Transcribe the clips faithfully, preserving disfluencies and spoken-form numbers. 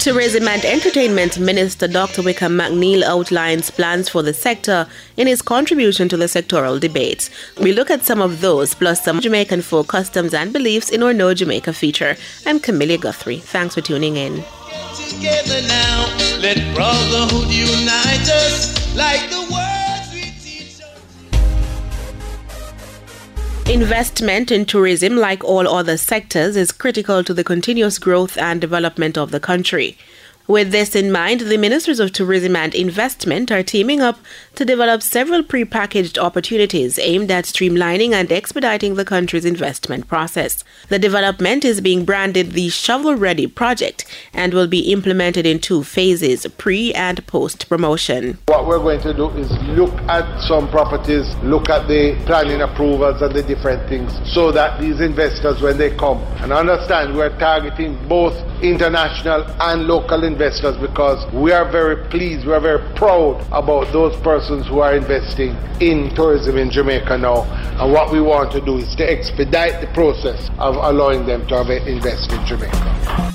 Tourism and Entertainment Minister Doctor Wickham McNeill outlines plans for the sector in his contribution to the sectoral debates. We look at some of those, plus some Jamaican folk customs and beliefs in our Know Jamaica feature. I'm Camilla Guthrie. Thanks for tuning in. Together now, let brotherhood unite us like the words we teach us. Investment in tourism, like all other sectors, is critical to the continuous growth and development of the country. With this in mind, the Ministries of Tourism and Investment are teaming up to develop several pre-packaged opportunities aimed at streamlining and expediting the country's investment process. The development is being branded the Shovel Ready Project and will be implemented in two phases, pre- and post-promotion. What we're going to do is look at some properties, look at the planning approvals and the different things, so that these investors, when they come, and understand we're targeting both international and local investors, because we are very pleased, we are very proud about those persons who are investing in tourism in Jamaica now. And what we want to do is to expedite the process of allowing them to have invest in Jamaica.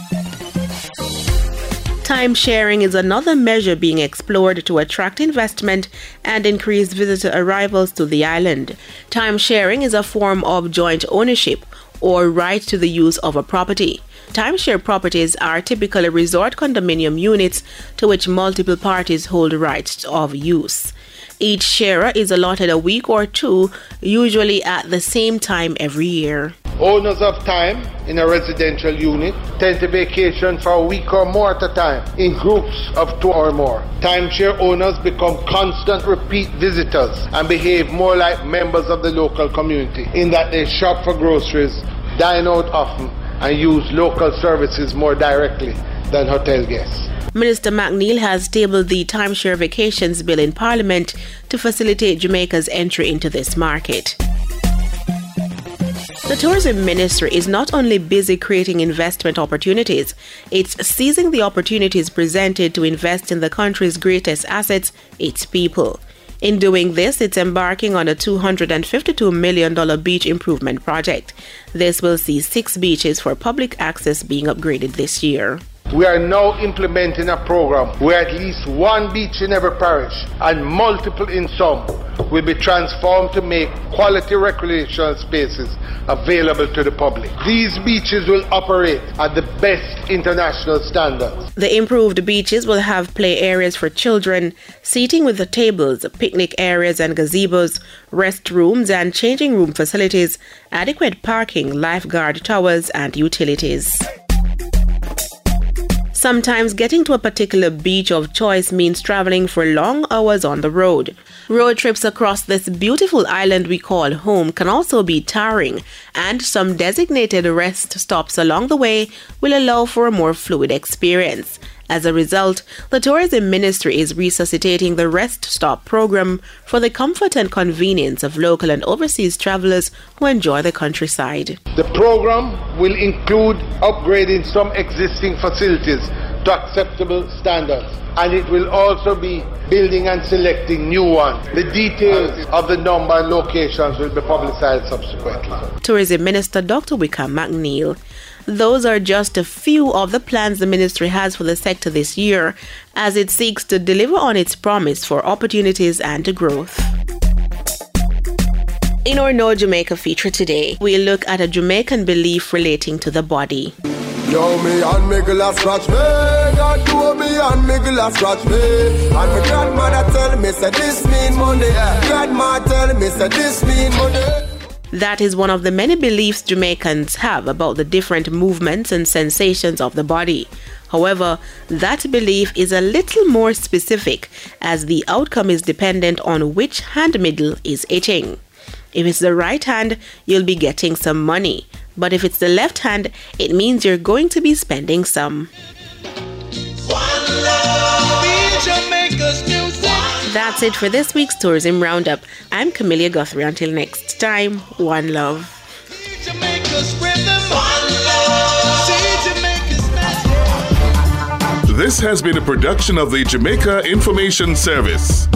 Time sharing is another measure being explored to attract investment and increase visitor arrivals to the island. Time sharing is a form of joint ownership or right to the use of a property. Timeshare properties are typically resort condominium units to which multiple parties hold rights of use. Each sharer is allotted a week or two, usually at the same time every year. Owners of time in a residential unit tend to vacation for a week or more at a time in groups of two or more. Timeshare owners become constant repeat visitors and behave more like members of the local community in that they shop for groceries, dine out often, and use local services more directly than hotel guests. Minister McNeill has tabled the Timeshare Vacations Bill in Parliament to facilitate Jamaica's entry into this market. The Tourism Ministry is not only busy creating investment opportunities, it's seizing the opportunities presented to invest in the country's greatest assets, its people. In doing this, it's embarking on a two hundred fifty-two million dollars beach improvement project. This will see six beaches for public access being upgraded this year. We are now implementing a program where at least one beach in every parish and multiple in some will be transformed to make quality recreational spaces available to the public. These beaches will operate at the best international standards. The improved beaches will have play areas for children, seating with the tables, picnic areas and gazebos, restrooms and changing room facilities, adequate parking, lifeguard towers and utilities. Sometimes getting to a particular beach of choice means traveling for long hours on the road. Road trips across this beautiful island we call home can also be tiring, and some designated rest stops along the way will allow for a more fluid experience. As a result, the Tourism Ministry is resuscitating the Rest Stop program for the comfort and convenience of local and overseas travelers who enjoy the countryside. The program will include upgrading some existing facilities to acceptable standards, and it will also be building and selecting new ones. The details of the number and locations will be publicized subsequently. Tourism Minister Doctor Wickham McNeill. Those are just a few of the plans the ministry has for the sector this year as it seeks to deliver on its promise for opportunities and growth. In our Know Jamaica feature today, we look at a Jamaican belief relating to the body. Yo, me and me glass scratch me, God do me and me glass scratch me. And my grandmother tell me say this mean money, grandma tell me say this mean money. That is one of the many beliefs Jamaicans have about the different movements and sensations of the body. However, that belief is a little more specific, as the outcome is dependent on which hand middle is itching. If it's the right hand, you'll be getting some money. But if it's the left hand, it means you're going to be spending some. One love, be Jamaica's music. That's it for this week's Tourism Roundup. I'm Camilla Guthrie. Until next time, one love. This has been a production of the Jamaica Information Service.